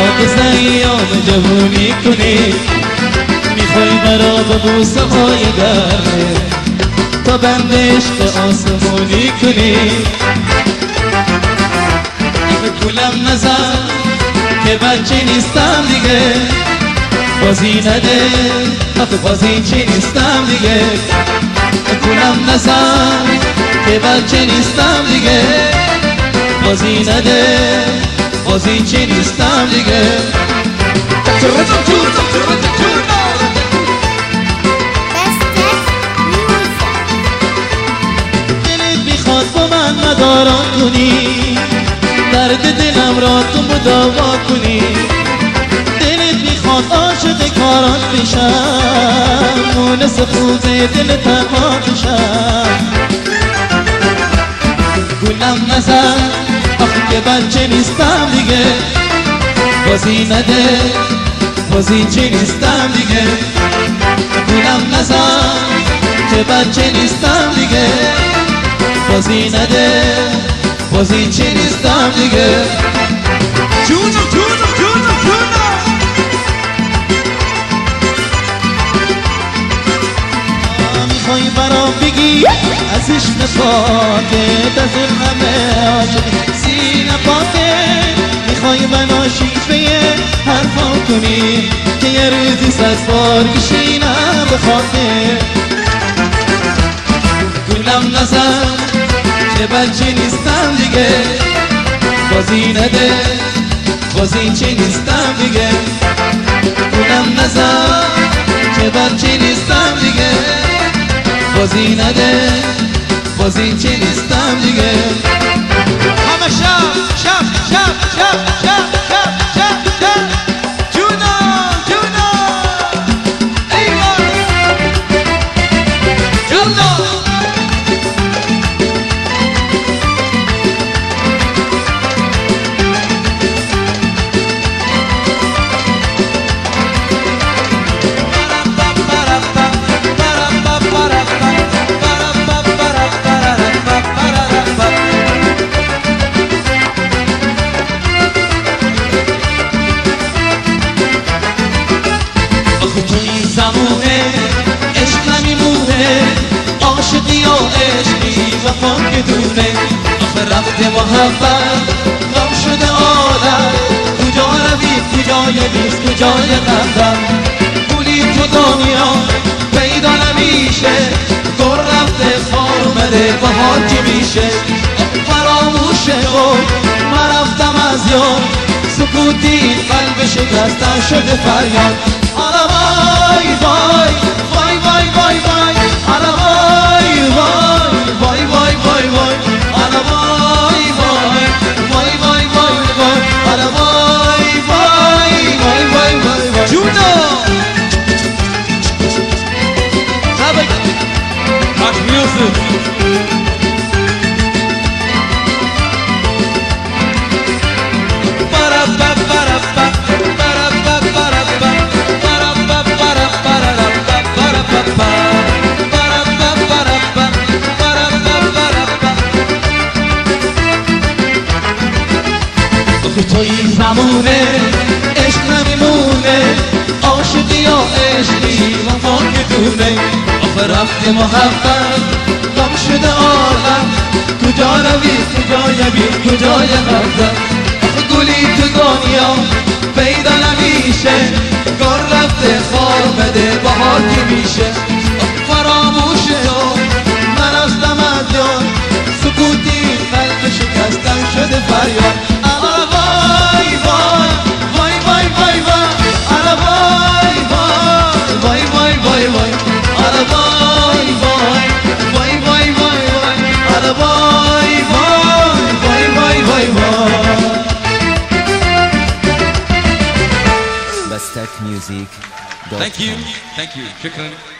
یاد ایام جوونی کنی، میخوای مرا به بوسه های گرمه تا بند عشق آسمونی کنی. گولم نزن که بچه نیستم دیگه، بازی نده آخه بازی چی نیستم دیگه. گولم نزن که بچه نیستم دیگه، بازی نده بازی چی نیستم دیگه. دلت میخواد با من مداران کنی، درد دلم را تو مداوا کنی. دلت میخواد عاشق کاران بشم، مونس خوز دل تنها بشم. گولم نزن آخه که بچه نیستم دیگه، بازی نده بازی چی نیستم دیگه. گولم نزن که بچه نیستم دیگه، بازی نده بازی چی نیستم دیگه. جونو جونو جونو جونو میخوای برام بگی از عشق پاکت، از این همه عاشق سینه پاکت. میخوای منو شیفه حرفا کنی که یه روزی 100 بار بشینم به خاطر. گولم نزن که بچه نیستم دیگه، بازی نده بازی چی نیستم دیگه. گولم نزن که بچه نیستم دیگه، بازی نده بازی چی نیستم دیگه. همه شب شب شب شب شب شب شب شب جونا جونا ایوان جونا. زمونه عشق نمیمونه، عاشقی و عشقی وفا که دونه. آخه رفت محبت غم شده عالم، کجا روی کجای بیست کجای قدم. گولی تو دنیا پیدا نمیشه، گل رفته خار اومده بهار که میشه. فراموشه و من رفتم از یاد، سکوتی قلب شکستن شده فریاد. آلا وای وای وای وای وای وای، آلا وای وای وای وای وای وای، آلا وای وای وای وای وای وای، آلا وای وای وای وای وای وای. جونا سابق میوزیک توی زمونه عشق نمیمونه، عاشقی و عشقی وفا که دونه. آخه رفت محبت غم شده عالم، کجا روی کجای بی کجای قدم. آخه گلی تو دنیا پیدا نمیشه، گل رفته خار اومده بهار که میشه. فراموشه و من رفتم از یاد، سکوتی قلب شکستن شده فریاد. Music. Thank you. Thank you. Shukran.